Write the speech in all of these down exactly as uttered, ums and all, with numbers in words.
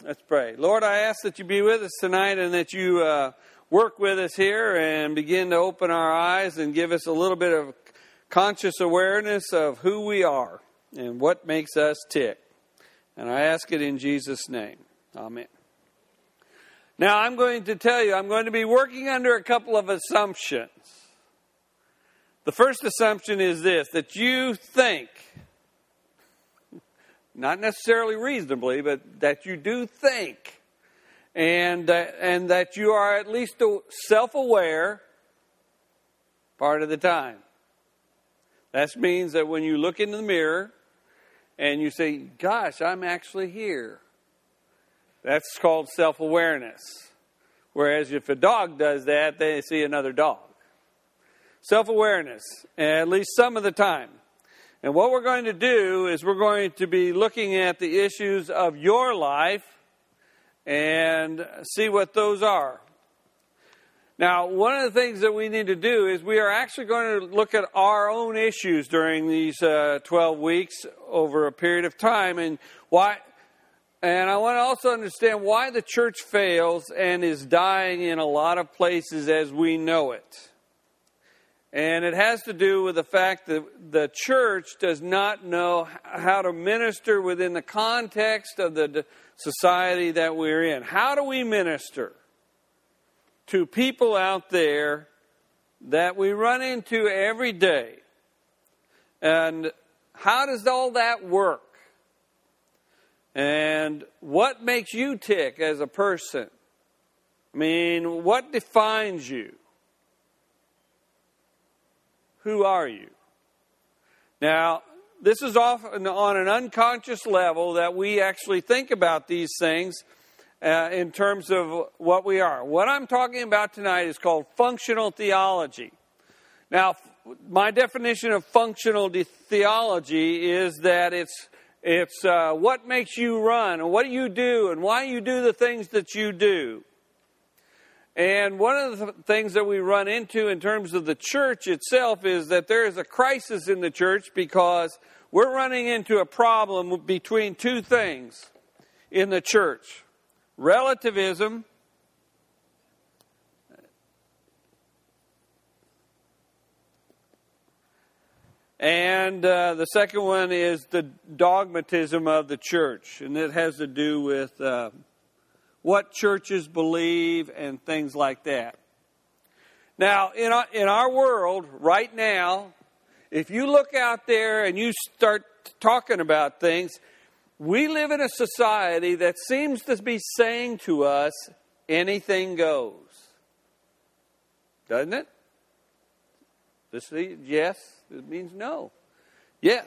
Let's pray. Lord, I ask that you be with us tonight and that you uh, work with us here and begin to open our eyes and give us a little bit of conscious awareness of who we are and what makes us tick. And I ask it in Jesus' name. Amen. Now, I'm going to tell you, I'm going to be working under a couple of assumptions. The first assumption is this, that you think, not necessarily reasonably, but that you do think, and, uh, and that you are at least self-aware part of the time. That means that when you look into the mirror and you say, gosh, I'm actually here. That's called self-awareness. Whereas if a dog does that, they see another dog. Self-awareness, at least some of the time. And what we're going to do is we're going to be looking at the issues of your life and see what those are. Now, one of the things that we need to do is we are actually going to look at our own issues during these uh, twelve weeks over a period of time. And why? And I want to also understand why the church fails and is dying in a lot of places as we know it. And it has to do with the fact that the church does not know how to minister within the context of the society that we're in. How do we minister to people out there that we run into every day? And how does all that work? And what makes you tick as a person? I mean, what defines you? Who are you? Now, this is often on an unconscious level that we actually think about these things uh, in terms of what we are. What I'm talking about tonight is called functional theology. Now, my definition of functional de- theology is that it's it's uh, what makes you run and what do you do and why you do the things that you do. And one of the things that we run into in terms of the church itself is that there is a crisis in the church because we're running into a problem between two things in the church. Relativism and uh, the second one is the dogmatism of the church. And it has to do with Uh, what churches believe and things like that. Now, in our, in our world right now, if you look out there and you start talking about things, we live in a society that seems to be saying to us, anything goes. Doesn't it? This is yes, it means no. Yes.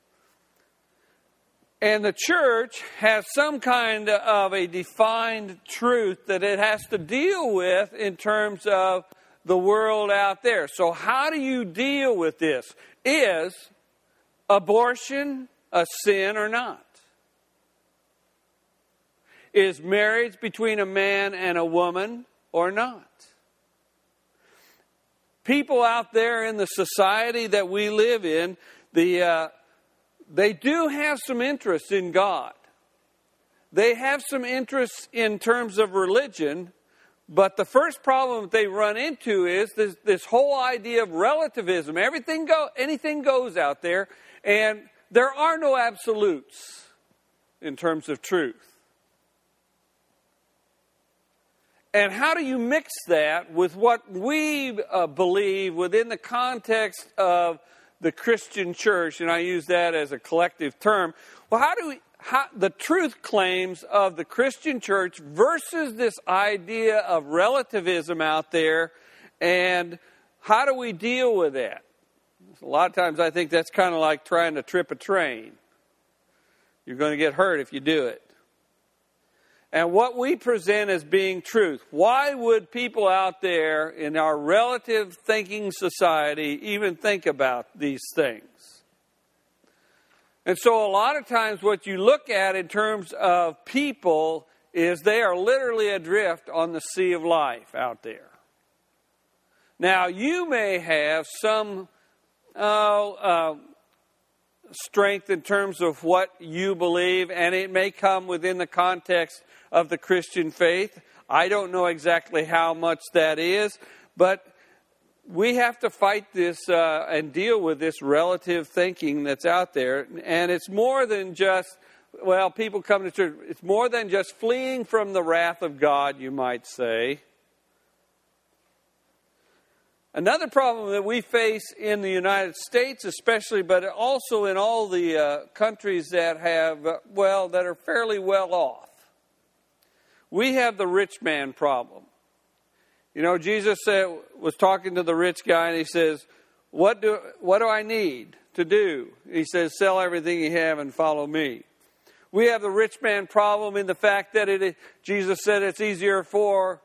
And the church has some kind of a defined truth that it has to deal with in terms of the world out there. So how do you deal with this? Is abortion a sin or not? Is marriage between a man and a woman or not? People out there in the society that we live in, the uh, They do have some interest in God. They have some interest in terms of religion. But the first problem that they run into is this, this whole idea of relativism. Everything go, anything goes out there. And there are no absolutes in terms of truth. And how do you mix that with what we uh, believe within the context of the Christian church, and I use that as a collective term. Well, how do we, how, the truth claims of the Christian church versus this idea of relativism out there, and how do we deal with that? A lot of times I think that's kind of like trying to trip a train. You're going to get hurt if you do it. And what we present as being truth. Why would people out there in our relative thinking society even think about these things? And so a lot of times what you look at in terms of people is they are literally adrift on the sea of life out there. Now, you may have some uh, uh, strength in terms of what you believe, and it may come within the context of the Christian faith. I don't know exactly how much that is, but we have to fight this uh, and deal with this relative thinking that's out there. And it's more than just, well, people come to church. It's more than just fleeing from the wrath of God, you might say. Another problem that we face in the United States especially, but also in all the uh, countries that have, uh, well, that are fairly well off. We have the rich man problem. You know, Jesus said, was talking to the rich guy, and he says, what do, what do I need to do? He says, sell everything you have and follow me. We have the rich man problem in the fact that it, Jesus said it's easier for,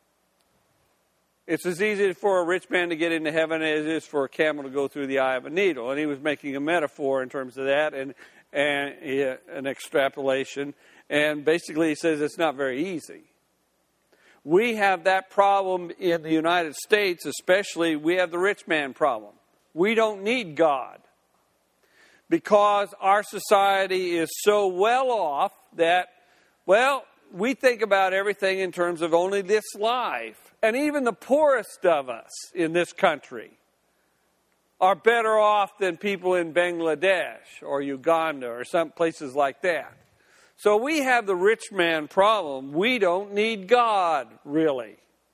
it's as easy for a rich man to get into heaven as it is for a camel to go through the eye of a needle. And he was making a metaphor in terms of that and, and yeah, an extrapolation. And basically he says it's not very easy. We have that problem in the United States, especially. We have the rich man problem. We don't need God because our society is so well off that, well, we think about everything in terms of only this life. And even the poorest of us in this country are better off than people in Bangladesh or Uganda or some places like that. So we have the rich man problem. We don't need God, really.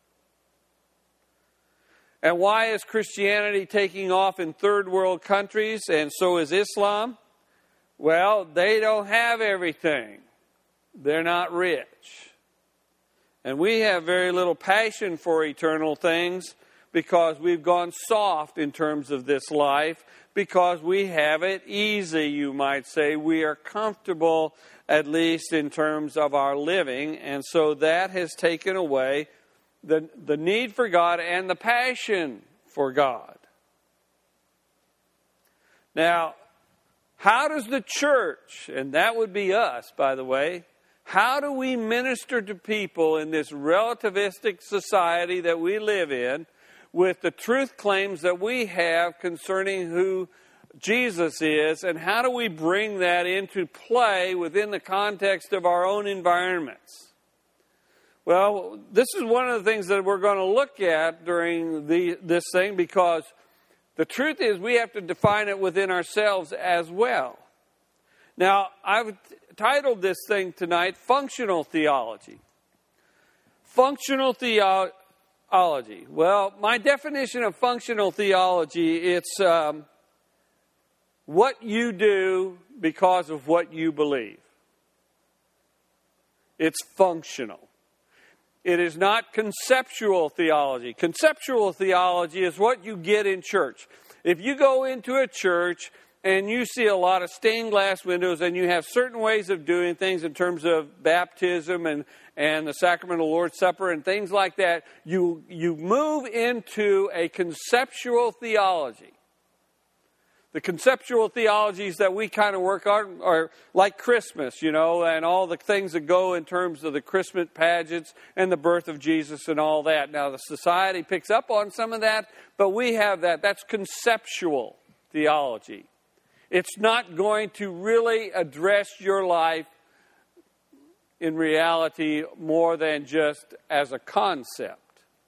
And why is Christianity taking off in third world countries and so is Islam? Well, they don't have everything. They're not rich. And we have very little passion for eternal things because we've gone soft in terms of this life, because we have it easy, you might say. We are comfortable, at least in terms of our living, and so that has taken away the, the need for God and the passion for God. Now, how does the church, and that would be us, by the way, how do we minister to people in this relativistic society that we live in with the truth claims that we have concerning who Jesus is, and how do we bring that into play within the context of our own environments? Well, this is one of the things that we're going to look at during the, this thing, because the truth is we have to define it within ourselves as well. Now, I've titled this thing tonight, Functional Theology. Functional Theology. Well, my definition of functional theology, it's um, what you do because of what you believe. It's functional. It is not conceptual theology. Conceptual theology is what you get in church. If you go into a church and you see a lot of stained glass windows and you have certain ways of doing things in terms of baptism and, and the sacrament of the Lord's Supper and things like that, you, you move into a conceptual theology. The conceptual theologies that we kind of work on are like Christmas, you know, and all the things that go in terms of the Christmas pageants and the birth of Jesus and all that. Now, the society picks up on some of that, but we have that. That's conceptual theology. It's not going to really address your life in reality more than just as a concept.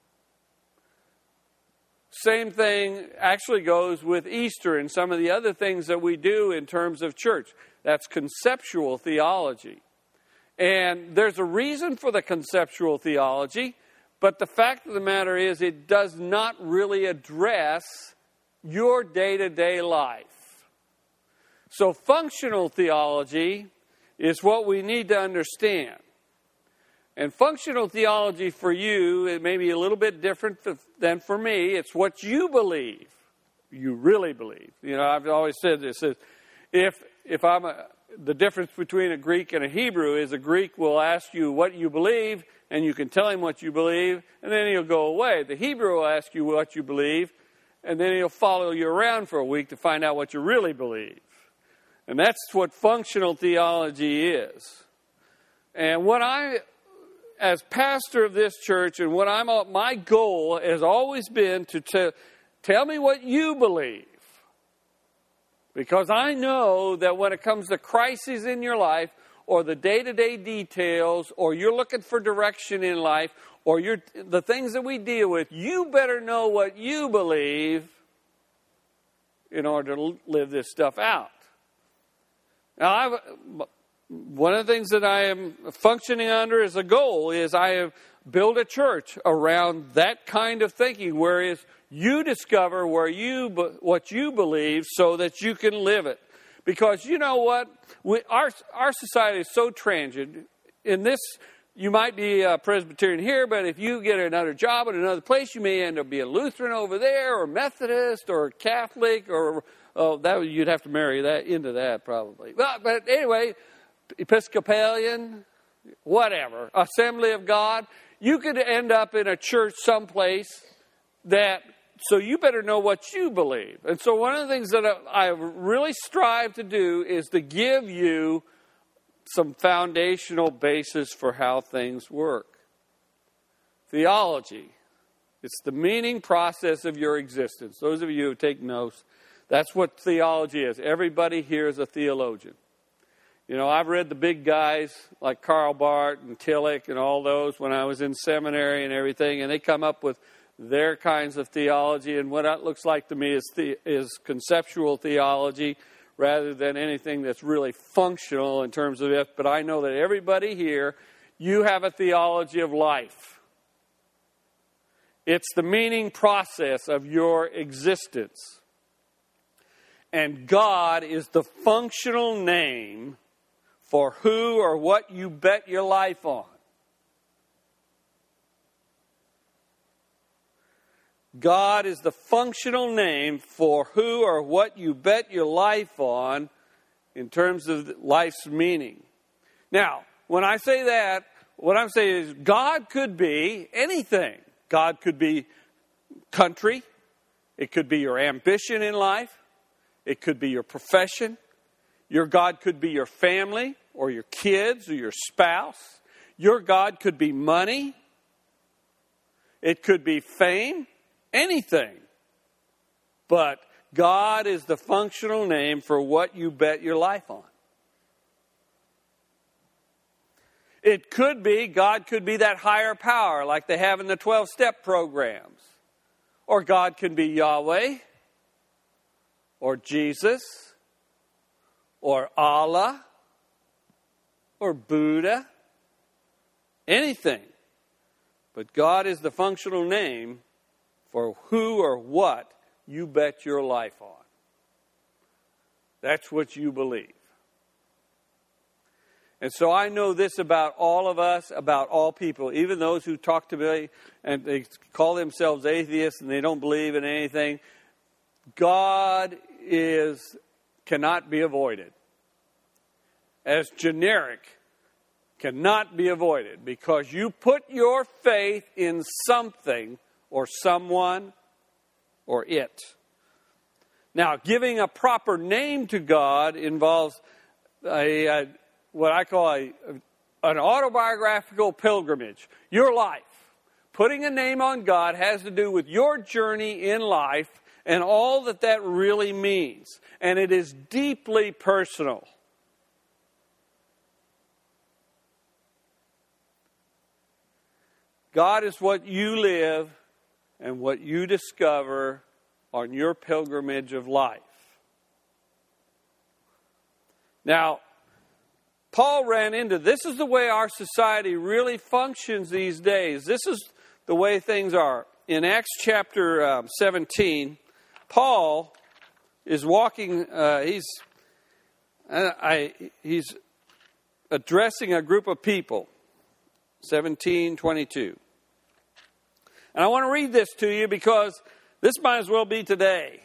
Same thing actually goes with Easter and some of the other things that we do in terms of church. That's conceptual theology. And there's a reason for the conceptual theology, but the fact of the matter is it does not really address your day-to-day life. So functional theology is what we need to understand. And functional theology for you, it may be a little bit different than for me. It's what you believe. You really believe. You know, I've always said this. If if I'm a, the difference between a Greek and a Hebrew is a Greek will ask you what you believe, and you can tell him what you believe, and then he'll go away. The Hebrew will ask you what you believe, and then he'll follow you around for a week to find out what you really believe. And that's what functional theology is. And what I... as pastor of this church, and what I'm, my goal has always been to t- tell me what you believe. Because I know that when it comes to crises in your life, or the day-to-day details, or you're looking for direction in life, or you're, the things that we deal with, you better know what you believe in order to live this stuff out. Now, I've, one of the things that I am functioning under as a goal is I have built a church around that kind of thinking, whereas you discover where you what you believe so that you can live it. Because you know what? We, our, our society is so transient. In this, you might be a Presbyterian here, but if you get another job in another place, you may end up being Lutheran over there, or Methodist, or Catholic, or oh, that you'd have to marry that into that probably. But, but anyway, Episcopalian, whatever, Assembly of God. You could end up in a church someplace that. So you better know what you believe. And so one of the things that I really strive to do is to give you some foundational basis for how things work. Theology. It's the meaning process of your existence. Those of you who take notes, that's what theology is. Everybody here is a theologian. You know, I've read the big guys like Karl Barth and Tillich and all those when I was in seminary and everything, and they come up with their kinds of theology, and what that looks like to me is the, is conceptual theology rather than anything that's really functional in terms of it. But I know that everybody here, you have a theology of life. It's the meaning process of your existence. And God is the functional name for who or what you bet your life on. God is the functional name for who or what you bet your life on in terms of life's meaning. Now, when I say that, what I'm saying is God could be anything. God could be country. It could be your ambition in life. It could be your profession. Your God could be your family or your kids or your spouse. Your God could be money. It could be fame. Anything. But God is the functional name for what you bet your life on. It could be, God could be that higher power like they have in the twelve-step programs. Or God can be Yahweh, or Jesus, or Allah, or Buddha. Anything. But God is the functional name for who or what you bet your life on. That's what you believe. And so I know this about all of us, about all people, even those who talk to me and they call themselves atheists and they don't believe in anything. God is cannot be avoided. As generic, cannot be avoided because you put your faith in something or someone, or it. Now, giving a proper name to God involves a, a what I call a, an autobiographical pilgrimage. Your life. Putting a name on God has to do with your journey in life and all that that really means. And it is deeply personal. God is what you live and what you discover on your pilgrimage of life. Now, Paul ran into, this is the way our society really functions these days. This is the way things are. In Acts chapter um, seventeen, Paul is walking, uh, he's, uh, I, he's addressing a group of people. seventeen twenty-two. And I want to read this to you because this might as well be today.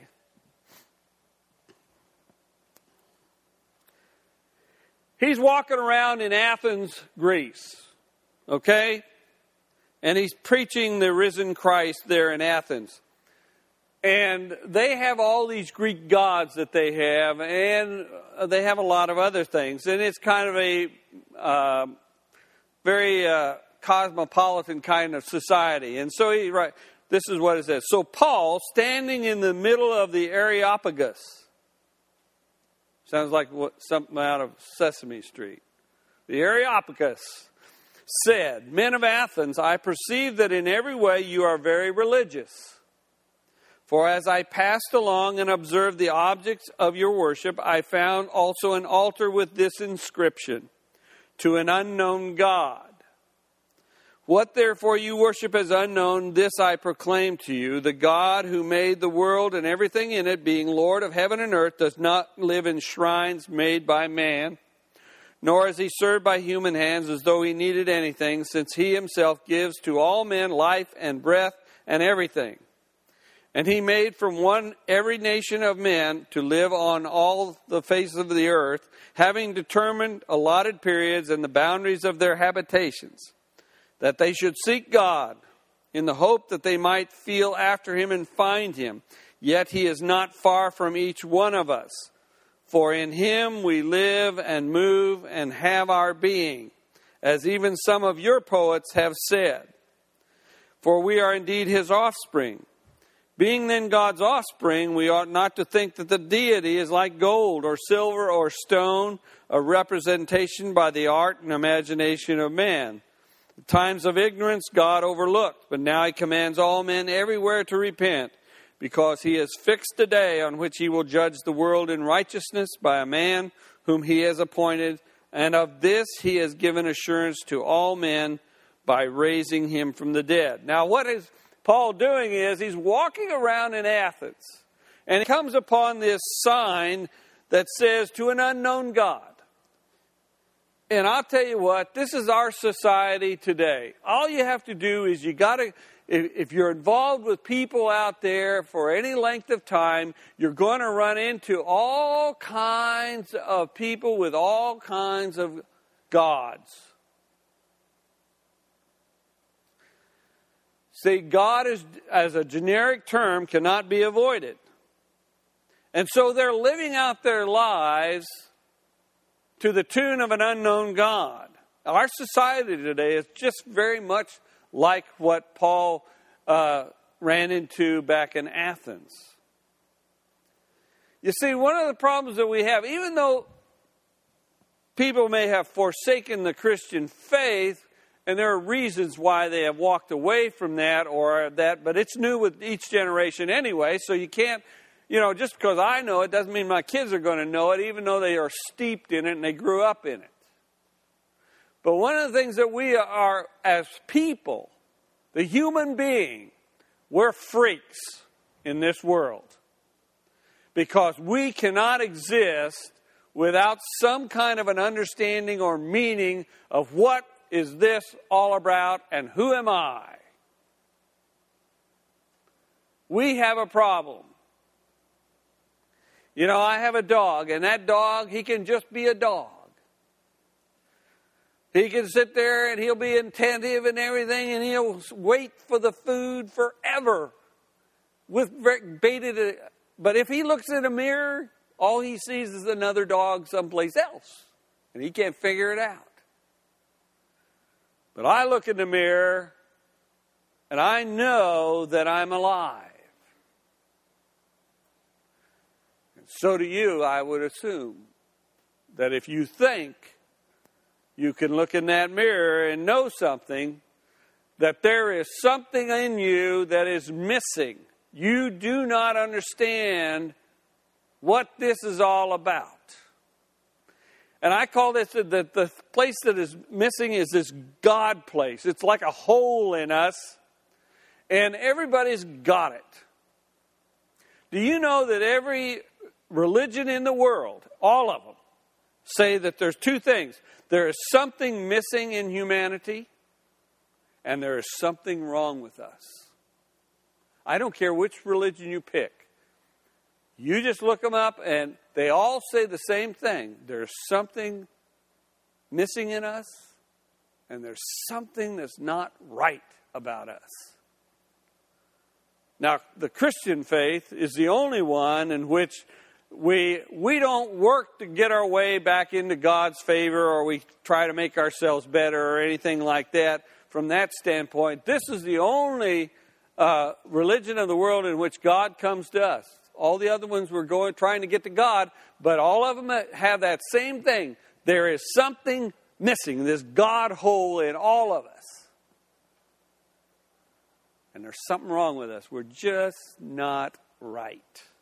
He's walking around in Athens, Greece. Okay? And he's preaching the risen Christ there in Athens. And they have all these Greek gods that they have, and they have a lot of other things. And it's kind of a uh, very... Uh, cosmopolitan kind of society. And so he right, this is what it says. So Paul, standing in the middle of the Areopagus, Sounds like what, something out of Sesame Street. The Areopagus said, "Men of Athens, I perceive that in every way you are very religious. For as I passed along and observed the objects of your worship, I found also an altar with this inscription, 'To an unknown God.' What therefore you worship as unknown, this I proclaim to you. The God who made the world and everything in it, being Lord of heaven and earth, does not live in shrines made by man, nor is he served by human hands as though he needed anything, since he himself gives to all men life and breath and everything. And he made from one every nation of men to live on all the face of the earth, having determined allotted periods and the boundaries of their habitations, that they should seek God in the hope that they might feel after him and find him. Yet he is not far from each one of us. For in him we live and move and have our being, as even some of your poets have said. For we are indeed his offspring. Being then God's offspring, we ought not to think that the deity is like gold or silver or stone, a representation by the art and imagination of man. The times of ignorance God overlooked, but now he commands all men everywhere to repent, because he has fixed a day on which he will judge the world in righteousness by a man whom he has appointed, and of this he has given assurance to all men by raising him from the dead." Now what is Paul doing is he's walking around in Athens, and he comes upon this sign that says, "To an unknown God." And I'll tell you what, this is our society today. All you have to do is you got to, if you're involved with people out there for any length of time, you're going to run into all kinds of people with all kinds of gods. See, God is, as a generic term, cannot be avoided. And so they're living out their lives to the tune of an unknown God. Our society today is just very much like what Paul uh, ran into back in Athens. You see, one of the problems that we have, even though people may have forsaken the Christian faith, and there are reasons why they have walked away from that or that, but it's new with each generation anyway, so you can't, you know, just because I know it doesn't mean my kids are going to know it, even though they are steeped in it and they grew up in it. But one of the things that we are as people, the human being, we're freaks in this world. Because we cannot exist without some kind of an understanding or meaning of what is this all about and who am I? We have a problem. You know, I have a dog, and that dog, he can just be a dog. He can sit there and he'll be attentive and everything, and he'll wait for the food forever with baited. But if he looks in a mirror, all he sees is another dog someplace else, and he can't figure it out. But I look in the mirror, and I know that I'm alive. And so do you, I would assume, that if you think you can look in that mirror and know something, that there is something in you that is missing. You do not understand what this is all about. And I call this, the, the place that is missing is this God place. It's like a hole in us, and everybody's got it. Do you know that every religion in the world, all of them, say that there's two things. There is something missing in humanity, and there is something wrong with us. I don't care which religion you pick. You just look them up, and they all say the same thing. There's something missing in us, and there's something that's not right about us. Now, the Christian faith is the only one in which we we don't work to get our way back into God's favor, or we try to make ourselves better or anything like that. From that standpoint, this is the only uh, religion of the world in which God comes to us. All the other ones were going, trying to get to God, but all of them have that same thing. There is something missing, this God hole in all of us. And there's something wrong with us. We're just not right.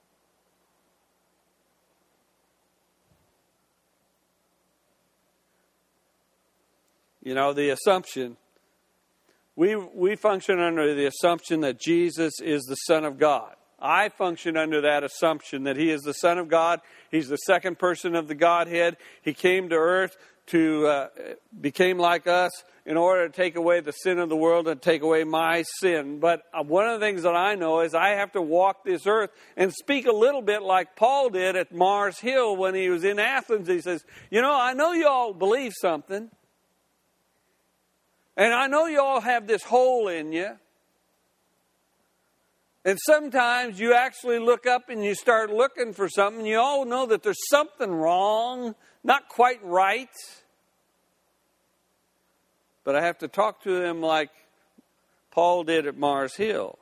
You know, the assumption, we we function under the assumption that Jesus is the Son of God. I function under that assumption that He is the Son of God. He's the second person of the Godhead. He came to earth to, uh, became like us in order to take away the sin of the world and take away my sin. But one of the things that I know is I have to walk this earth and speak a little bit like Paul did at Mars Hill when he was in Athens. He says, you know, I know you all believe something. And I know you all have this hole in you. And sometimes you actually look up and you start looking for something. You all know that there's something wrong, not quite right. But I have to talk to them like Paul did at Mars Hill.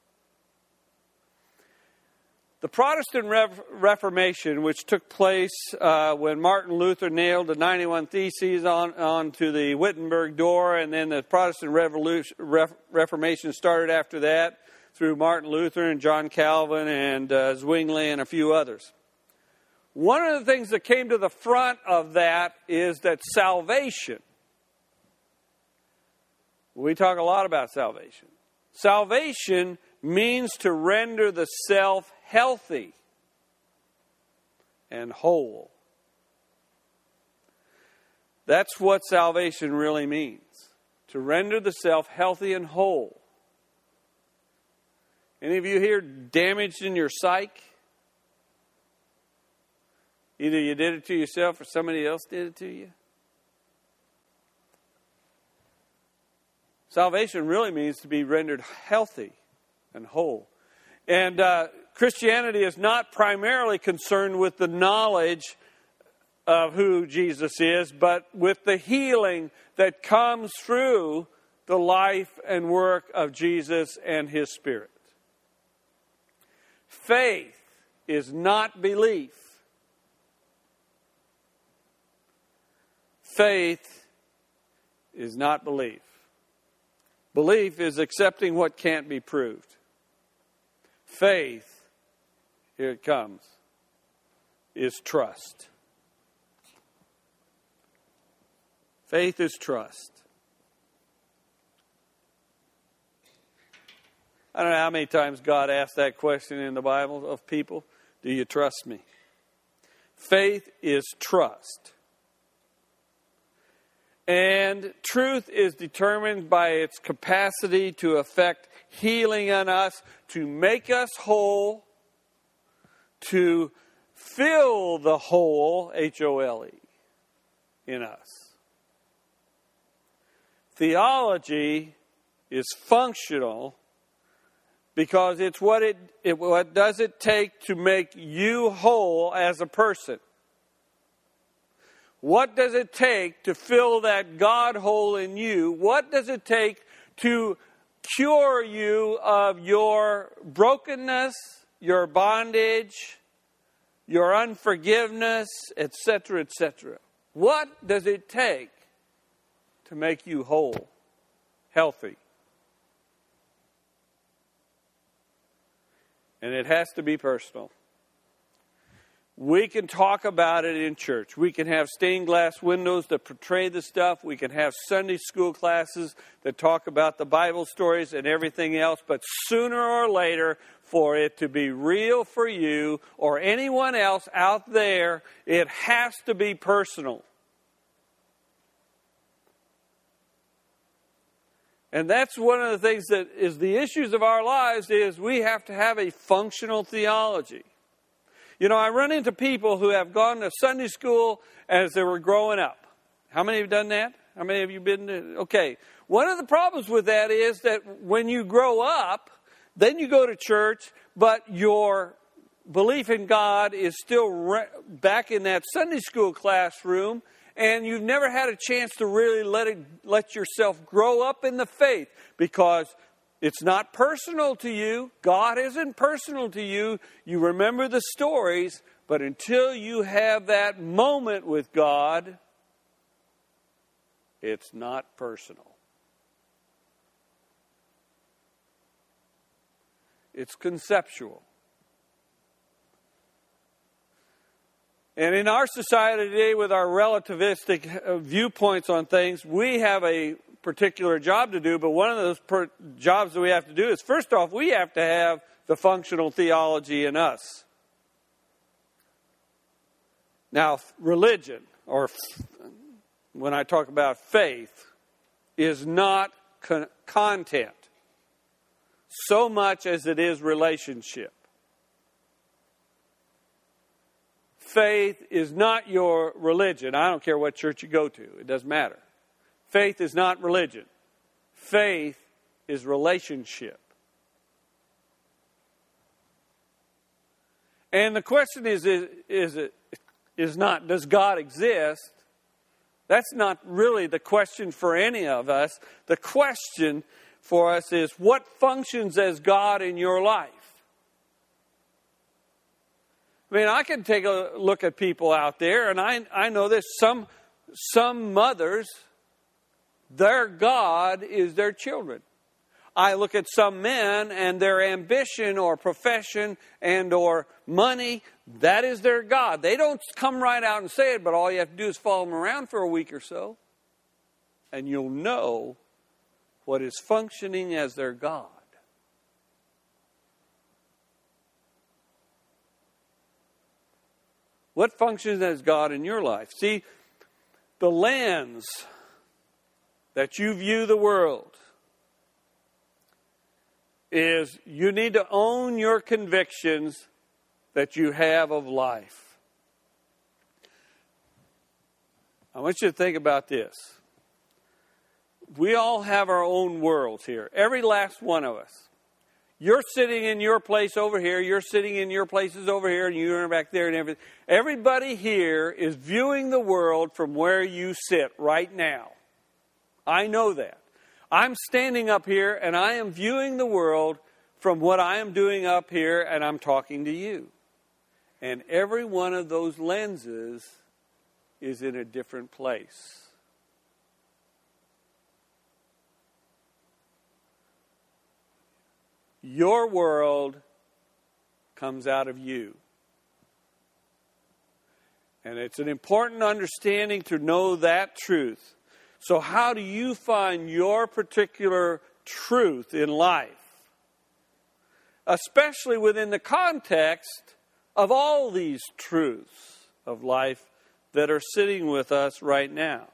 The Protestant Reformation, which took place uh, when Martin Luther nailed the ninety-one Theses on onto the Wittenberg door, and then the Protestant Revolution, Re- Reformation started after that through Martin Luther and John Calvin and uh, Zwingli and a few others. One of the things that came to the front of that is that salvation. We talk a lot about salvation. Salvation means to render the self healthy and whole. That's what salvation really means. To render the self healthy and whole. Any of you here damaged in your psyche? Either you did it to yourself or somebody else did it to you. Salvation really means to be rendered healthy and whole. And uh, Christianity is not primarily concerned with the knowledge of who Jesus is, but with the healing that comes through the life and work of Jesus and His Spirit. Faith is not belief. Faith is not belief. Belief is accepting what can't be proved. Faith, here it comes, is trust. Faith is trust. I don't know how many times God asked that question in the Bible of people. Do you trust me? Faith is trust. And truth is determined by its capacity to affect healing in us, to make us whole, to fill the hole, H O L E, in us. Theology is functional because it's what it, it what does it take to make you whole as a person. What does it take to fill that God hole in you? What does it take to cure you of your brokenness, your bondage, your unforgiveness, et cetera, et cetera? What does it take to make you whole, healthy? And it has to be personal. We can talk about it in church. We can have stained glass windows that portray the stuff. We can have Sunday school classes that talk about the Bible stories and everything else. But sooner or later, for it to be real for you or anyone else out there, it has to be personal. And that's one of the things that is the issues of our lives is we have to have a functional theology. You know, I run into people who have gone to Sunday school as they were growing up. How many have done that? How many of you been to? Okay. One of the problems with that is that when you grow up, then you go to church, but your belief in God is still re- back in that Sunday school classroom, and you've never had a chance to really let it, let yourself grow up in the faith because It's not personal to you. God isn't personal to you. You remember the stories, but until you have that moment with God, it's not personal. It's conceptual. And in our society today, with our relativistic viewpoints on things, we have a particular job to do, but one of those per- jobs that we have to do is, first off, we have to have the functional theology in us. Now, religion, or when I talk about faith, is not con- content so much as it is relationship. Faith is not your religion. I don't care what church you go to. It doesn't matter. Faith is not religion. Faith is relationship. And the question is, is, is, it, is not, does God exist? That's not really the question for any of us. The question for us is, what functions as God in your life? I mean, I can take a look at people out there, and I, I know this. Some, some mothers, their God is their children. I look at some men, and their ambition or profession and or money, that is their God. They don't come right out and say it, but all you have to do is follow them around for a week or so, and you'll know what is functioning as their God. What functions as God in your life? See, the lens that you view the world is you need to own your convictions that you have of life. I want you to think about this. We all have our own worlds here. Every last one of us. You're sitting in your place over here. You're sitting in your places over here. And you're back there and everything. Everybody here is viewing the world from where you sit right now. I know that. I'm standing up here and I am viewing the world from what I am doing up here, and I'm talking to you. And every one of those lenses is in a different place. Your world comes out of you. And it's an important understanding to know that truth. So how do you find your particular truth in life? Especially within the context of all these truths of life that are sitting with us right now.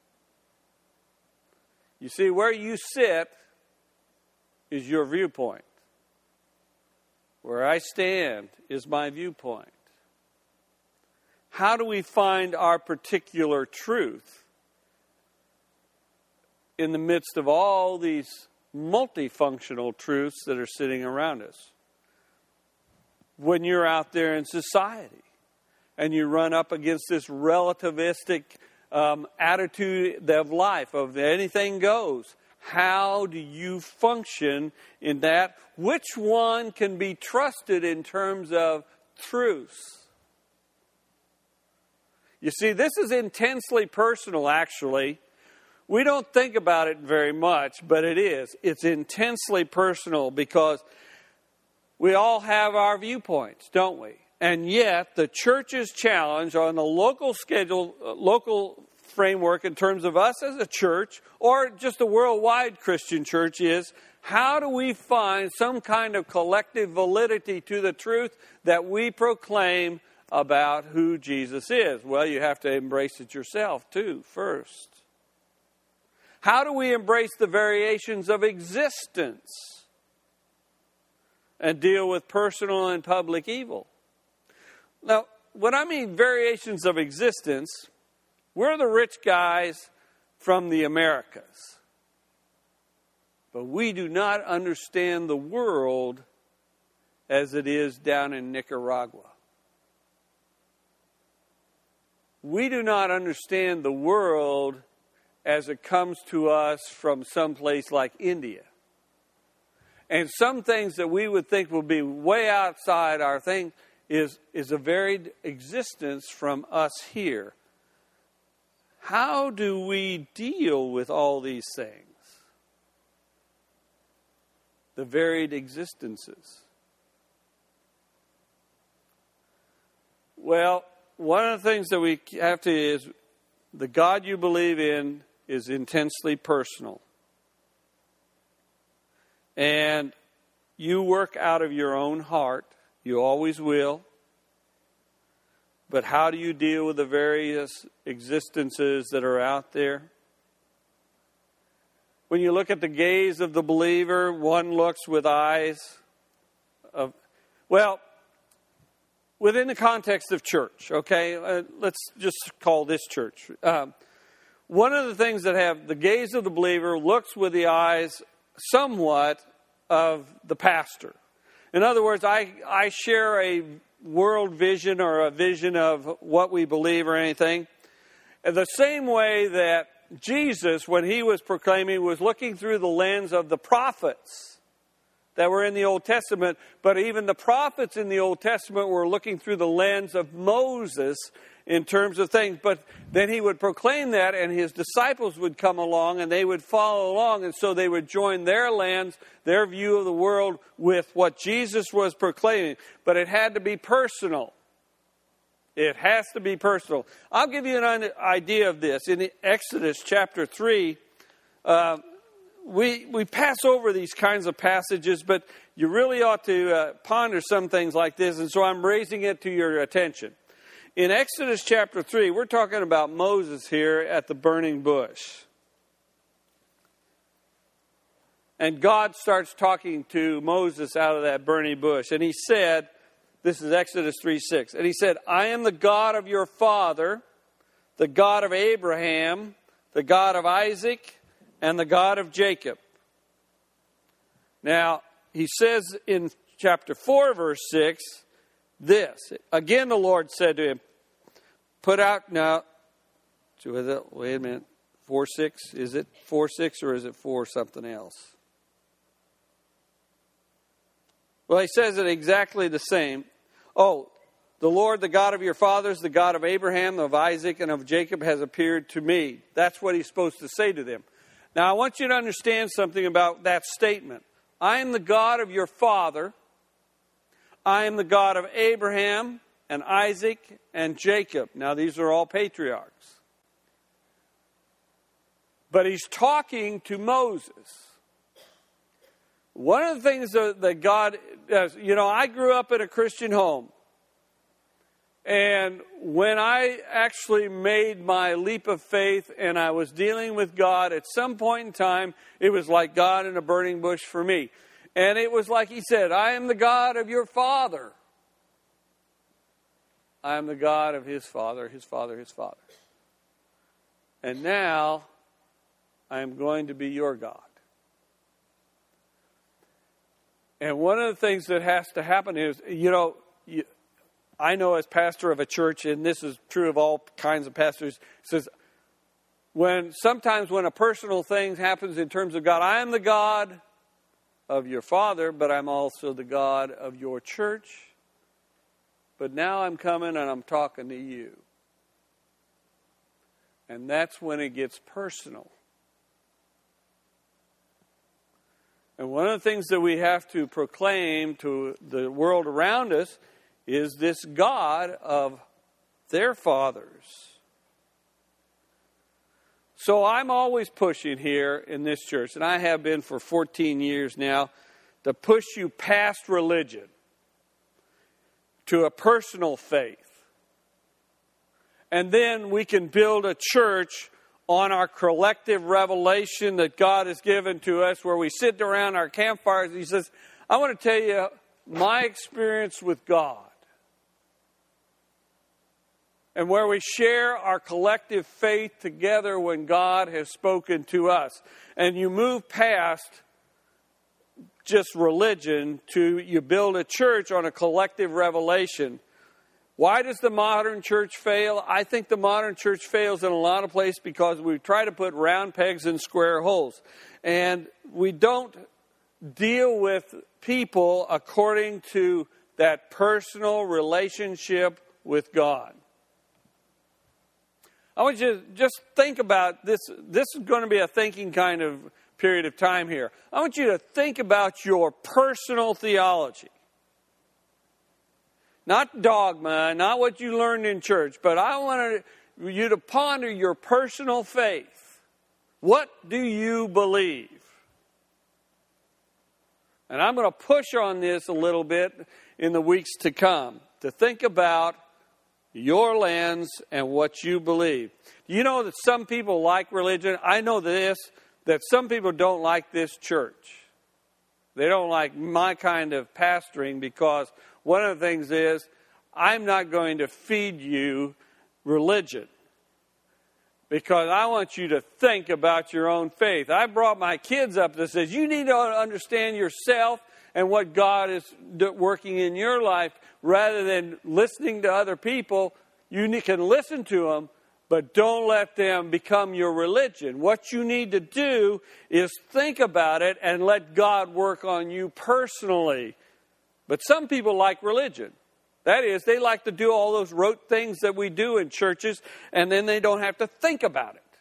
You see, where you sit is your viewpoint. Where I stand is my viewpoint. How do we find our particular truth in the midst of all these multifunctional truths that are sitting around us? When you're out there in society and you run up against this relativistic um, attitude of life, of anything goes, how do you function in that? Which one can be trusted in terms of truths? You see, this is intensely personal, actually. We don't think about it very much, but it is. It's intensely personal because we all have our viewpoints, don't we? And yet, the church's challenge on the local schedule, uh, local framework in terms of us as a church, or just a worldwide Christian church, is how do we find some kind of collective validity to the truth that we proclaim about who Jesus is? Well, you have to embrace it yourself too, first. How do we embrace the variations of existence and deal with personal and public evil? Now, when I mean variations of existence, we're the rich guys from the Americas. But we do not understand the world as it is down in Nicaragua. We do not understand the world as it comes to us from someplace like India. And some things that we would think would be way outside our thing is, is a varied existence from us here. How do we deal with all these things? The varied existences. Well, one of the things that we have to is the God you believe in is intensely personal. And you work out of your own heart. You always will. But how do you deal with the various existences that are out there? When you look at the gaze of the believer, one looks with eyes of, well, within the context of church, okay? Uh, let's just call this church. Um, one of the things that have the gaze of the believer looks with the eyes somewhat of the pastor. In other words, I, I share a world vision or a vision of what we believe or anything. In the same way that Jesus, when he was proclaiming, was looking through the lens of the prophets that were in the Old Testament, but even the prophets in the Old Testament were looking through the lens of Moses in terms of things. But then he would proclaim that, and his disciples would come along, and they would follow along, and so they would join their lens, their view of the world, with what Jesus was proclaiming. But it had to be personal. It has to be personal. I'll give you an idea of this. In Exodus chapter three, uh, we we pass over these kinds of passages, but you really ought to uh, ponder some things like this, and so I'm raising it to your attention. In Exodus chapter three, we're talking about Moses here at the burning bush. And God starts talking to Moses out of that burning bush, and he said, this is Exodus three six. And he said, I am the God of your father, the God of Abraham, the God of Isaac, and the God of Jacob. Now, he says in chapter four, verse six, this. Again, the Lord said to him, put out now. Wait a minute. four six? Is it four six or is it four something else? Well, he says it exactly the same. Oh, the Lord, the God of your fathers, the God of Abraham, of Isaac, and of Jacob has appeared to me. That's what he's supposed to say to them. Now, I want you to understand something about that statement. I am the God of your father. I am the God of Abraham and Isaac and Jacob. Now, these are all patriarchs. But he's talking to Moses. One of the things that, that God does, you know, I grew up in a Christian home. And when I actually made my leap of faith and I was dealing with God, at some point in time, it was like God in a burning bush for me. And it was like he said, I am the God of your father. I am the God of his father, his father, his father. And now, I am going to be your God. And one of the things that has to happen is, you know, you, I know as pastor of a church, and this is true of all kinds of pastors, it says, when sometimes when a personal thing happens in terms of God, I am the God of your father, but I'm also the God of your church. But now I'm coming and I'm talking to you. And that's when it gets personal. And one of the things that we have to proclaim to the world around us is this God of their fathers. So I'm always pushing here in this church, and I have been for fourteen years now, to push you past religion to a personal faith. And then we can build a church on our collective revelation that God has given to us, where we sit around our campfires. He says, I want to tell you my experience with God. And where we share our collective faith together when God has spoken to us. And you move past just religion to you build a church on a collective revelation. Why does the modern church fail? I think the modern church fails in a lot of places because we try to put round pegs in square holes. And we don't deal with people according to that personal relationship with God. I want you to just think about this. This is going to be a thinking kind of period of time here. I want you to think about your personal theology. Not dogma, not what you learned in church, but I want you to ponder your personal faith. What do you believe? And I'm going to push on this a little bit in the weeks to come, to think about your lens and what you believe. Do you know that some people like religion? I know this, that some people don't like this church. They don't like my kind of pastoring because one of the things is I'm not going to feed you religion because I want you to think about your own faith. I brought my kids up that says you need to understand yourself and what God is working in your life rather than listening to other people. You can listen to them, but don't let them become your religion. What you need to do is think about it and let God work on you personally. But some people like religion. That is, they like to do all those rote things that we do in churches, and then they don't have to think about it.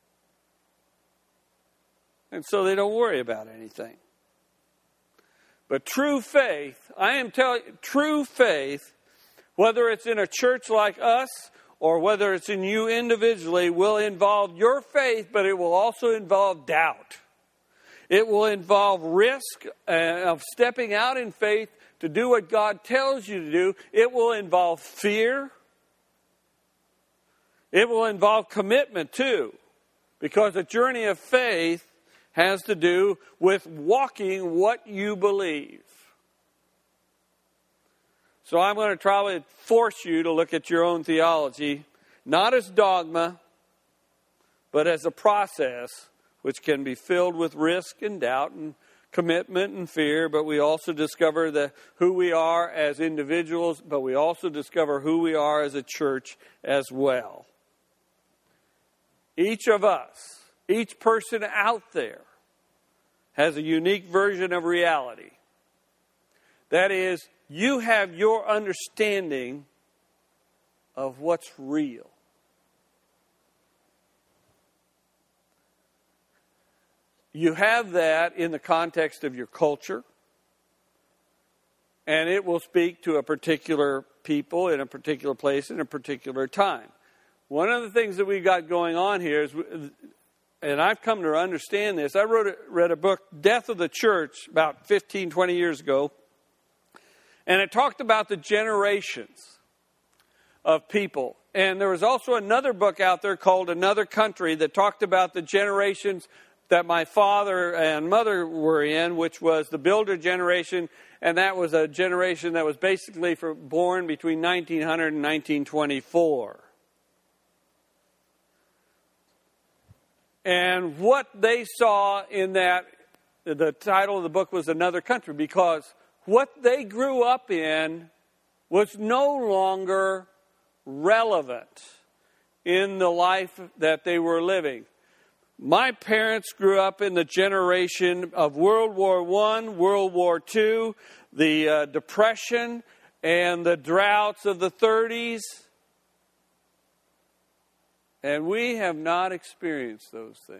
And so they don't worry about anything. But true faith, I am telling you, true faith, whether it's in a church like us or whether it's in you individually, will involve your faith, but it will also involve doubt. It will involve risk of stepping out in faith to do what God tells you to do. It will involve fear. It will involve commitment too, because a journey of faith has to do with walking what you believe. So I'm going to try to force you to look at your own theology, not as dogma, but as a process which can be filled with risk and doubt and commitment and fear, but we also discover the, who we are as individuals, but we also discover who we are as a church as well. Each of us, each person out there, has a unique version of reality. That is, you have your understanding of what's real. You have that in the context of your culture, and it will speak to a particular people in a particular place in a particular time. One of the things that we've got going on here is, and I've come to understand this, I wrote a, read a book, Death of the Church, about fifteen, twenty years ago, and it talked about the generations of people. And there was also another book out there called Another Country that talked about the generations that my father and mother were in, which was the Builder generation, and that was a generation that was basically for, born between nineteen hundred and nineteen twenty-four. And what they saw in that, the title of the book was Another Country, because what they grew up in was no longer relevant in the life that they were living. My parents grew up in the generation of World War One, World War Two, the uh, Depression, and the droughts of the thirties. And we have not experienced those things.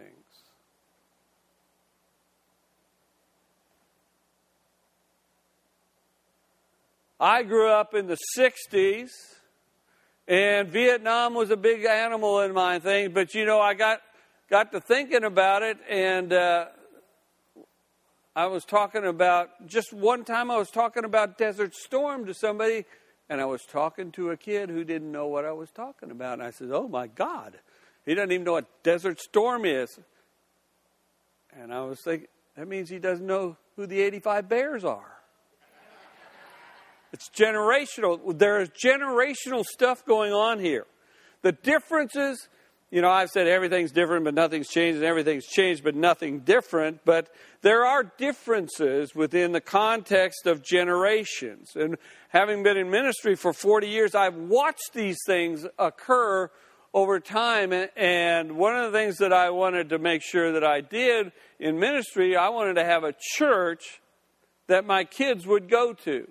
I grew up in the sixties, and Vietnam was a big animal in my thing, but you know, I got got to thinking about it, and uh, I was talking about, just one time I was talking about Desert Storm to somebody, and I was talking to a kid who didn't know what I was talking about. And I said, oh my God, he doesn't even know what Desert Storm is. And I was thinking, that means he doesn't know who the eighty-five Bears are. It's generational. There is generational stuff going on here. The differences, you know, I've said everything's different, but nothing's changed, and everything's changed, but nothing different. But there are differences within the context of generations. And having been in ministry for forty years, I've watched these things occur over time. And one of the things that I wanted to make sure that I did in ministry, I wanted to have a church that my kids would go to.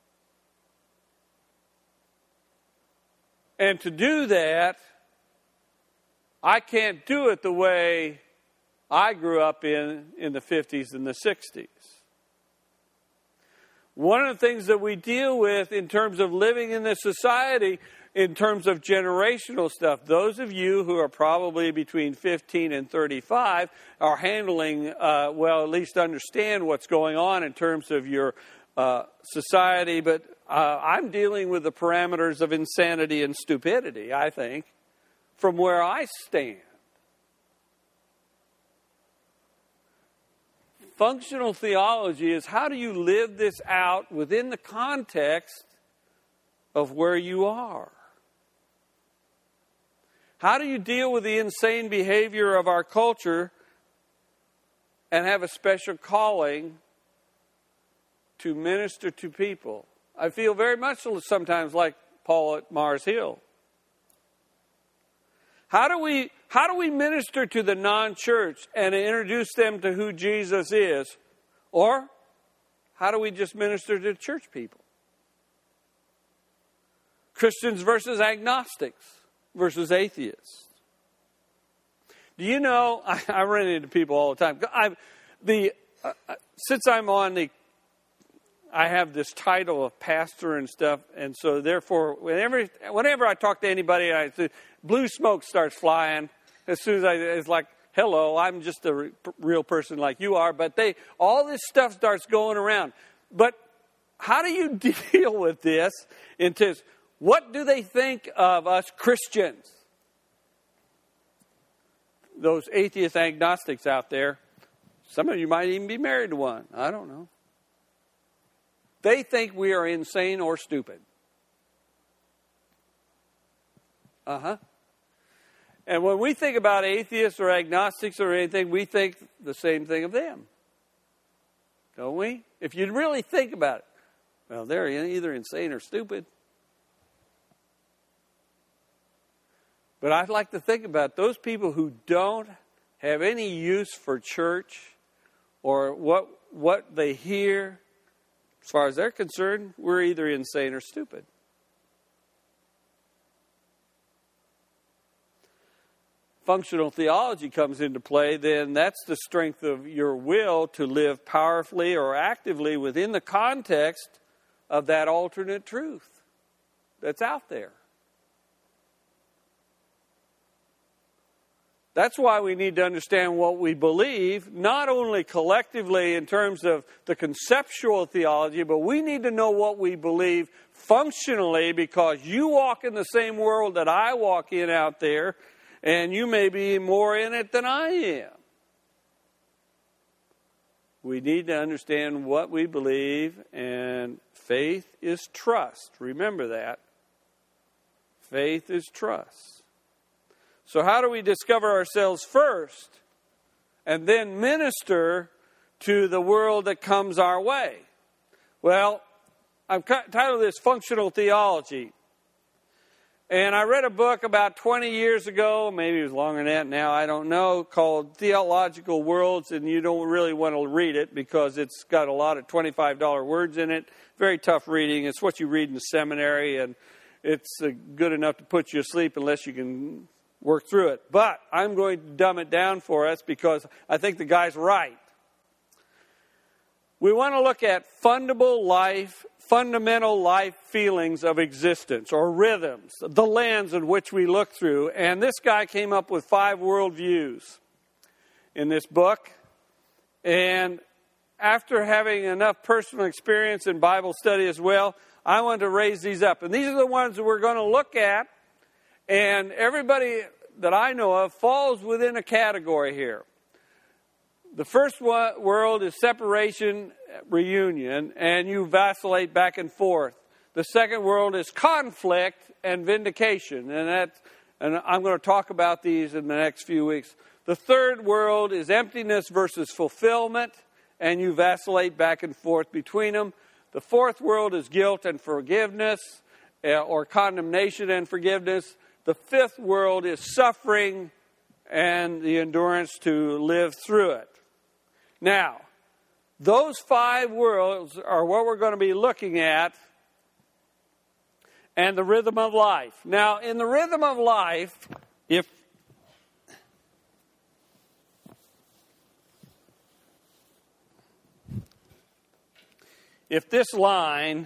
And to do that, I can't do it the way I grew up in in the fifties and the sixties. One of the things that we deal with in terms of living in this society, in terms of generational stuff, those of you who are probably between fifteen and thirty-five are handling, uh, well, at least understand what's going on in terms of your uh, society. But uh, I'm dealing with the parameters of insanity and stupidity, I think, from where I stand. Functional theology is how do you live this out within the context of where you are? How do you deal with the insane behavior of our culture and have a special calling to minister to people? I feel very much sometimes like Paul at Mars Hill. How do we how do we minister to the non-church and introduce them to who Jesus is? Or how do we just minister to church people? Christians versus agnostics versus atheists. Do you know, I, I run into people all the time. I, the uh, since I'm on the, I have this title of pastor and stuff, and so therefore, whenever whenever I talk to anybody, I say, blue smoke starts flying. As soon as I, it's like, hello, I'm just a re- real person like you are. But they, all this stuff starts going around. But how do you deal with this? Into what do they think of us Christians? Those atheist agnostics out there. Some of you might even be married to one. I don't know. They think we are insane or stupid. Uh-huh. And when we think about atheists or agnostics or anything, we think the same thing of them. Don't we? If you really think about it, well, they're either insane or stupid. But I'd like to think about those people who don't have any use for church or what what they hear. As far as they're concerned, we're either insane or stupid. Functional theology comes into play, then that's the strength of your will to live powerfully or actively within the context of that alternate truth that's out there. That's why we need to understand what we believe, not only collectively in terms of the conceptual theology, but we need to know what we believe functionally, because you walk in the same world that I walk in out there, and you may be more in it than I am. We need to understand what we believe, and faith is trust. Remember that. Faith is trust. So how do we discover ourselves first and then minister to the world that comes our way? Well, I've titled this Functional Theology. And I read a book about twenty years ago, maybe it was longer than that now, I don't know, called Theological Worlds, and you don't really want to read it because it's got a lot of twenty-five dollar words in it. Very tough reading. It's what you read in the seminary, and it's uh, good enough to put you asleep unless you can work through it. But I'm going to dumb it down for us because I think the guy's right. We want to look at fundamental life, fundamental life feelings of existence, or rhythms, the lens in which we look through. And this guy came up with five worldviews in this book. And after having enough personal experience in Bible study as well, I wanted to raise these up. And these are the ones that we're going to look at. And everybody that I know of falls within a category here. The first one, world is separation, reunion, and you vacillate back and forth. The second world is conflict and vindication, and that, and I'm going to talk about these in the next few weeks. The third world is emptiness versus fulfillment, and you vacillate back and forth between them. The fourth world is guilt and forgiveness, or condemnation and forgiveness. The fifth world is suffering and the endurance to live through it. Now, those five worlds are what we're going to be looking at, and the rhythm of life. Now, in the rhythm of life, if if this line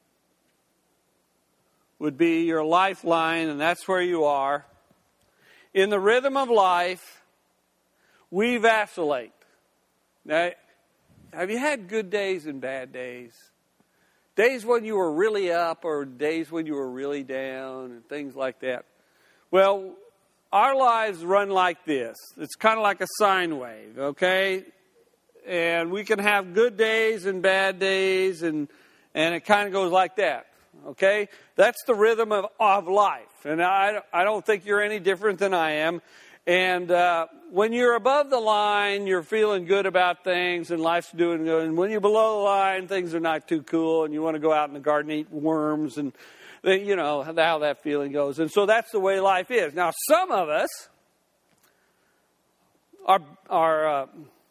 would be your lifeline, and that's where you are, in the rhythm of life, we vacillate. Now, have you had good days and bad days? Days when you were really up or days when you were really down and things like that? Well, our lives run like this. It's kind of like a sine wave, okay? And we can have good days and bad days, and and it kind of goes like that, okay? That's the rhythm of, of life. And I, I don't think you're any different than I am. And uh, when you're above the line, you're feeling good about things and life's doing good. And when you're below the line, things are not too cool and you want to go out in the garden and eat worms and, you know, how that feeling goes. And so that's the way life is. Now, some of us are, are uh,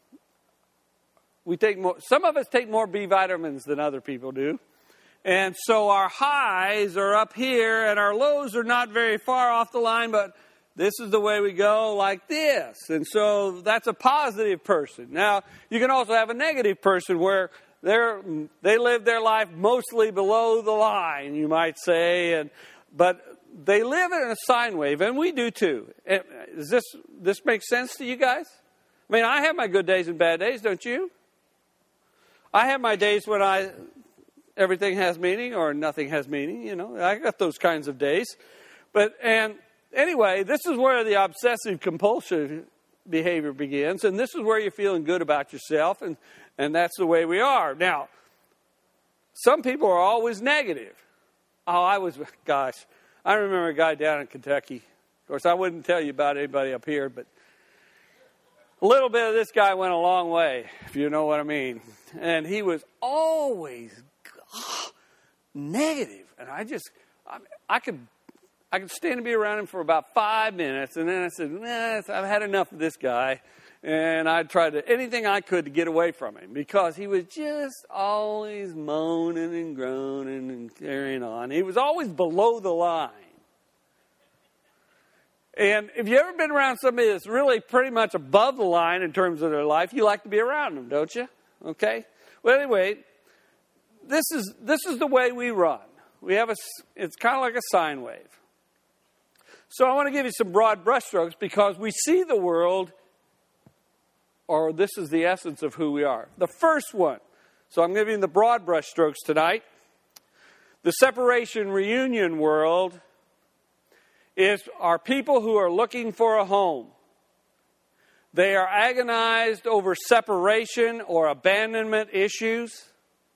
we take more, some of us take more B vitamins than other people do. And so our highs are up here and our lows are not very far off the line, but this is the way we go, like this. And so that's a positive person. Now, you can also have a negative person where they're, they live their life mostly below the line, you might say. And but they live in a sine wave, and we do too. Does this, this make sense to you guys? I mean, I have my good days and bad days, don't you? I have my days when I everything has meaning or nothing has meaning, you know. I got those kinds of days. But, and... Anyway, this is where the obsessive compulsive behavior begins, and this is where you're feeling good about yourself, and, and that's the way we are. Now, some people are always negative. Oh, I was, gosh, I remember a guy down in Kentucky. Of course, I wouldn't tell you about anybody up here, but a little bit of this guy went a long way, if you know what I mean. And he was always oh, negative, and I just, I, I could... I could stand and be around him for about five minutes, and then I said, nah, I've had enough of this guy. And I tried to, anything I could to get away from him, because he was just always moaning and groaning and carrying on. He was always below the line. And if you've ever been around somebody that's really pretty much above the line in terms of their life, you like to be around them, don't you? Okay? Well, anyway, this is this is the way we run. We have a, it's kind of like a sine wave. So I want to give you some broad brushstrokes because we see the world, or this is the essence of who we are. The first one, so I'm giving you the broad brushstrokes tonight. The separation reunion world is are people who are looking for a home. They are agonized over separation or abandonment issues.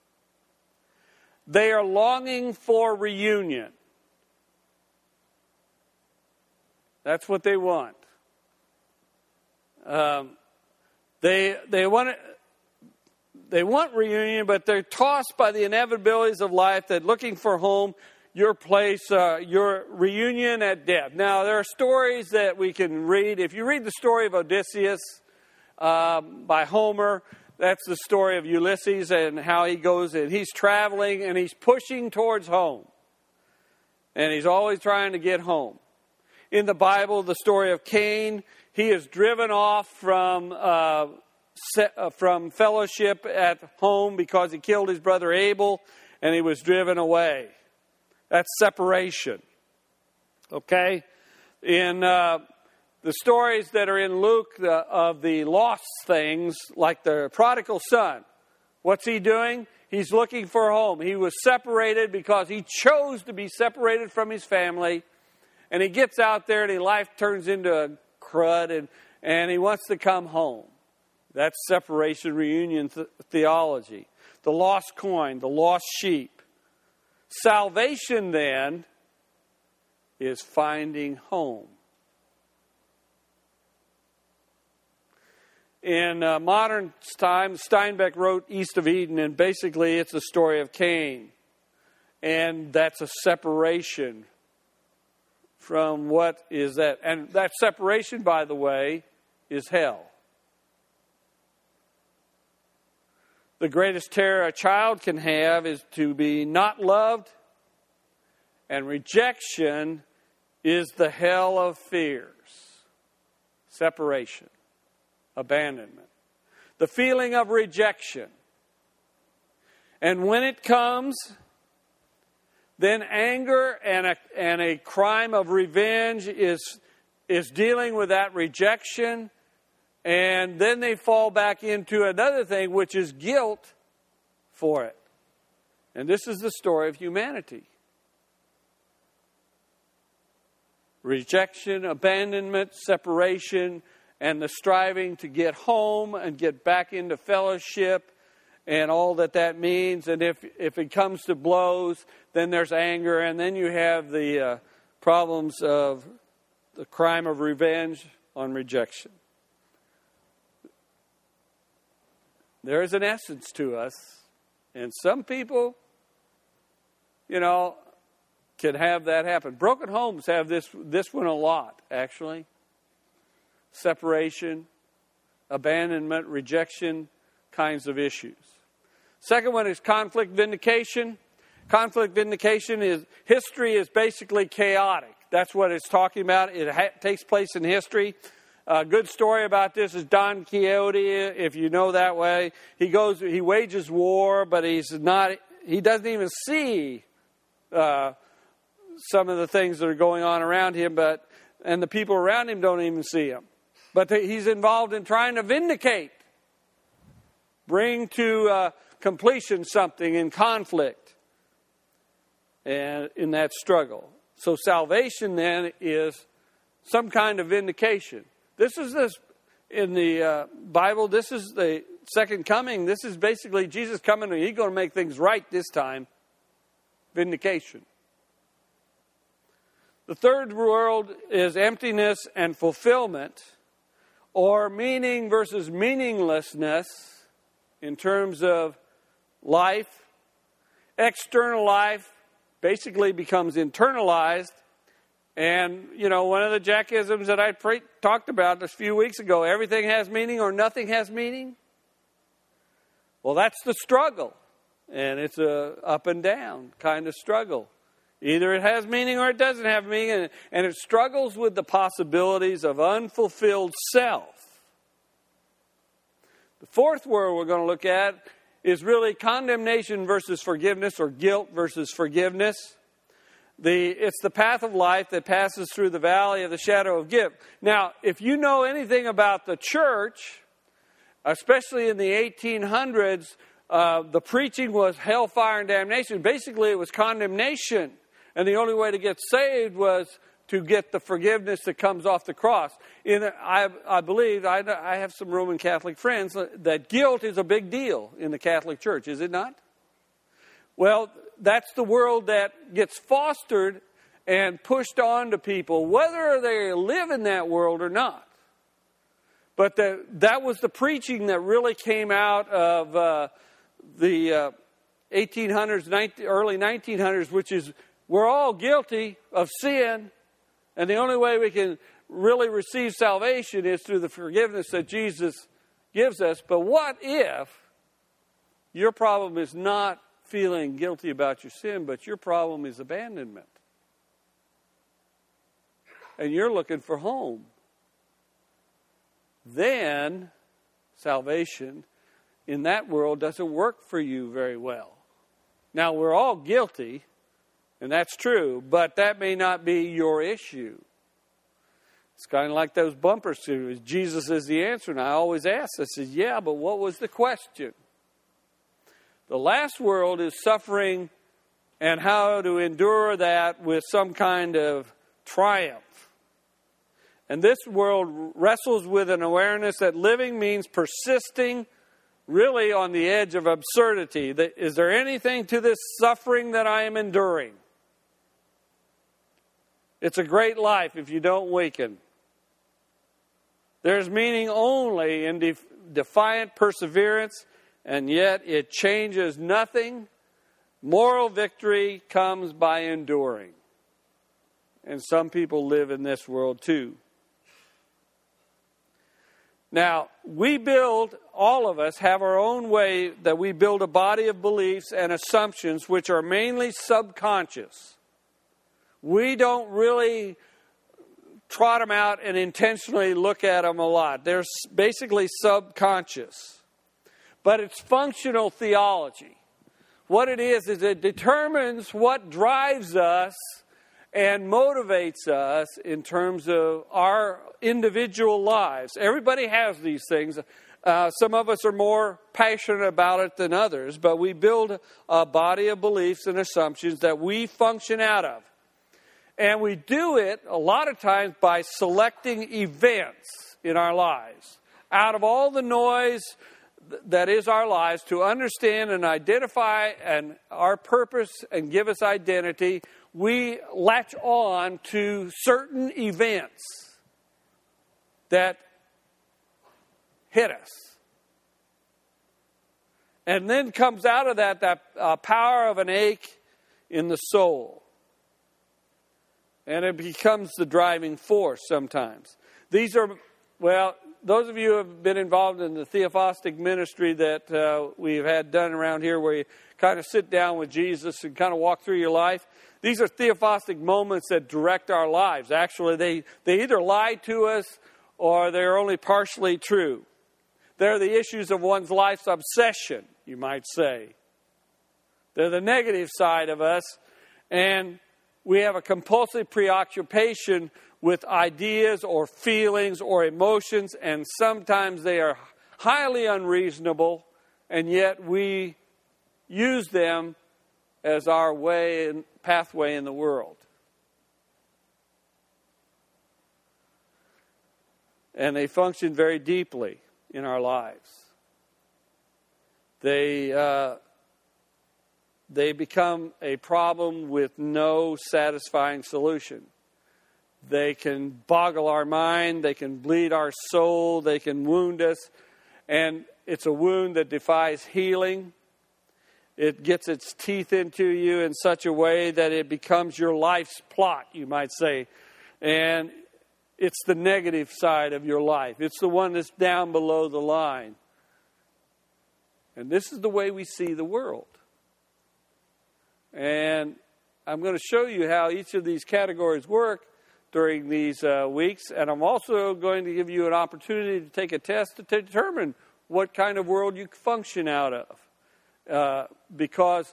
They are longing for reunion. That's what they want. Um, they they want they want reunion, but they're tossed by the inevitabilities of life. That looking for home, your place, uh, your reunion at death. Now there are stories that we can read. If you read the story of Odysseus um, by Homer, that's the story of Ulysses and how he goes and he's traveling and he's pushing towards home, and he's always trying to get home. In the Bible, the story of Cain, he is driven off from uh, se- uh, from fellowship at home because he killed his brother Abel, and he was driven away. That's separation. Okay? In uh, the stories that are in Luke the, of the lost things, like the prodigal son, what's he doing? He's looking for a home. He was separated because he chose to be separated from his family. And he gets out there and his life turns into a crud and, and he wants to come home. That's separation reunion th- theology. The lost coin, the lost sheep. Salvation then is finding home. In uh, modern times, Steinbeck wrote East of Eden, and basically it's the story of Cain. And that's a separation from what is that. And that separation, by the way, is hell. The greatest terror a child can have is to be not loved, and rejection is the hell of fears. Separation, abandonment, the feeling of rejection. And when it comes, then anger and a, and a crime of revenge is, is dealing with that rejection. And then they fall back into another thing, which is guilt for it. And this is the story of humanity. Rejection, abandonment, separation, and the striving to get home and get back into fellowship and all that that means. And if, if it comes to blows, then there's anger. And then you have the uh, problems of the crime of revenge on rejection. There is an essence to us. And some people, you know, can have that happen. Broken homes have this, this one a lot, actually. Separation, abandonment, rejection kinds of issues. Second one is conflict vindication. Conflict vindication is, history is basically chaotic. That's what it's talking about. It ha- takes place in history. A good story about this is Don Quixote, if you know that way. He goes, he wages war, but he's not, he doesn't even see uh, some of the things that are going on around him, but and the people around him don't even see him. But the, he's involved in trying to vindicate, bring to uh, completion something in conflict and in that struggle. So salvation then is some kind of vindication. This is this in the uh, Bible. This is the second coming. This is basically Jesus coming. And he's going to make things right this time. Vindication. The third world is emptiness and fulfillment, or meaning versus meaninglessness in terms of life. External life basically becomes internalized. And, you know, one of the Jackisms that I pre- talked about a few weeks ago, everything has meaning or nothing has meaning. Well, that's the struggle. And it's a up and down kind of struggle. Either it has meaning or it doesn't have meaning. And, and it struggles with the possibilities of unfulfilled self. The fourth word we're going to look at is really condemnation versus forgiveness, or guilt versus forgiveness. The, it's the path of life that passes through the valley of the shadow of death. Now, if you know anything about the church, especially in the eighteen hundreds, uh, the preaching was hellfire and damnation. Basically, it was condemnation. And the only way to get saved was to get the forgiveness that comes off the cross. In, I, I believe, I, I have some Roman Catholic friends, that guilt is a big deal in the Catholic Church, is it not? Well, that's the world that gets fostered and pushed on to people, whether they live in that world or not. But the, that was the preaching that really came out of uh, the uh, eighteen hundreds, nineteen, early nineteen hundreds, which is we're all guilty of sin, and the only way we can really receive salvation is through the forgiveness that Jesus gives us. But what if your problem is not feeling guilty about your sin, but your problem is abandonment? And you're looking for home. Then salvation in that world doesn't work for you very well. Now, we're all guilty, and that's true, but that may not be your issue. It's kind of like those bumper stickers. Jesus is the answer. And I always ask, I said, yeah, but what was the question? The last world is suffering and how to endure that with some kind of triumph. And this world wrestles with an awareness that living means persisting really on the edge of absurdity. Is there anything to this suffering that I am enduring? It's a great life if you don't weaken. There's meaning only in def- defiant perseverance, and yet it changes nothing. Moral victory comes by enduring. And some people live in this world too. Now, we build, all of us have our own way that we build a body of beliefs and assumptions which are mainly subconscious. We don't really trot them out and intentionally look at them a lot. They're basically subconscious. But it's functional theology. What it is, is it determines what drives us and motivates us in terms of our individual lives. Everybody has these things. Uh, some of us are more passionate about it than others, but we build a body of beliefs and assumptions that we function out of. And we do it a lot of times by selecting events in our lives. Out of all the noise that is our lives, to understand and identify and our purpose and give us identity, we latch on to certain events that hit us. And then comes out of that that uh, power of an ache in the soul. And it becomes the driving force sometimes. These are, well, those of you who have been involved in the theophostic ministry that uh, we've had done around here, where you kind of sit down with Jesus and kind of walk through your life, these are theophostic moments that direct our lives. Actually, they, they either lie to us or they're only partially true. They're the issues of one's life's obsession, you might say. They're the negative side of us, and we have a compulsive preoccupation with ideas or feelings or emotions, and sometimes they are highly unreasonable, and yet we use them as our way and pathway in the world. And they function very deeply in our lives. They uh, they become a problem with no satisfying solution. They can boggle our mind, they can bleed our soul, they can wound us, and it's a wound that defies healing. It gets its teeth into you in such a way that it becomes your life's plot, you might say. And it's the negative side of your life. It's the one that's down below the line. And this is the way we see the world. And I'm going to show you how each of these categories work during these uh, weeks. And I'm also going to give you an opportunity to take a test to determine what kind of world you function out of. Uh, because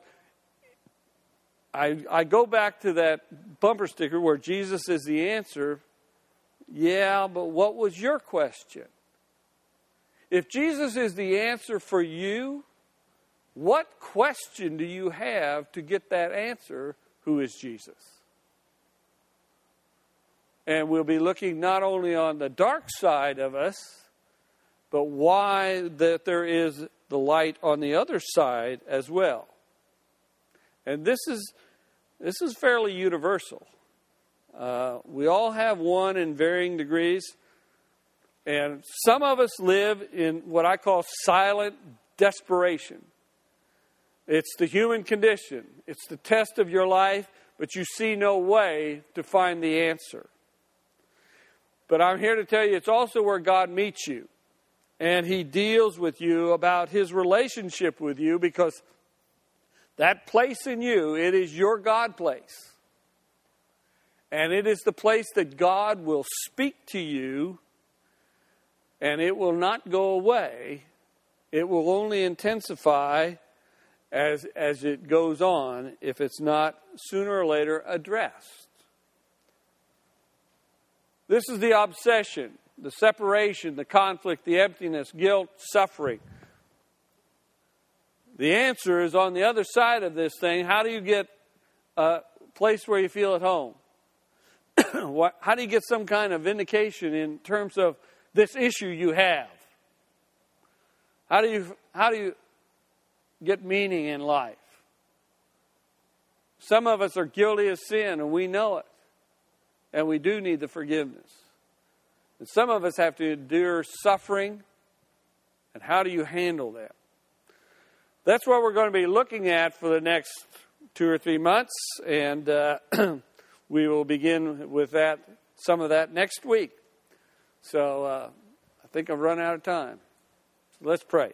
I, I go back to that bumper sticker where Jesus is the answer. Yeah, but what was your question? If Jesus is the answer for you, what question do you have to get that answer? Who is Jesus? And we'll be looking not only on the dark side of us, but why that there is the light on the other side as well. And this is this is fairly universal. Uh, we all have one in varying degrees. And some of us live in what I call silent desperation. It's the human condition. It's the test of your life, but you see no way to find the answer. But I'm here to tell you, it's also where God meets you. And He deals with you about His relationship with you, because that place in you, it is your God place. And it is the place that God will speak to you, and it will not go away. It will only intensify as, as it goes on if it's not sooner or later addressed. This is the obsession, the separation, the conflict, the emptiness, guilt, suffering. The answer is on the other side of this thing. How do you get a place where you feel at home? How do you get some kind of vindication in terms of this issue you have? How do you how do you get meaning in life? Some of us are guilty of sin, and we know it. And we do need the forgiveness. And some of us have to endure suffering. And how do you handle that? That's what we're going to be looking at for the next two or three months. And uh, we will begin with that, some of that next week. So uh, I think I've run out of time. Let's pray.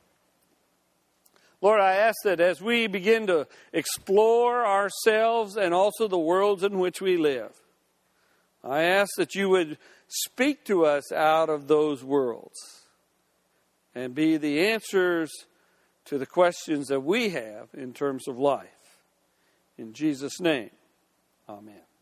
Lord, I ask that as we begin to explore ourselves and also the worlds in which we live, I ask that you would speak to us out of those worlds and be the answers to the questions that we have in terms of life. In Jesus' name, amen.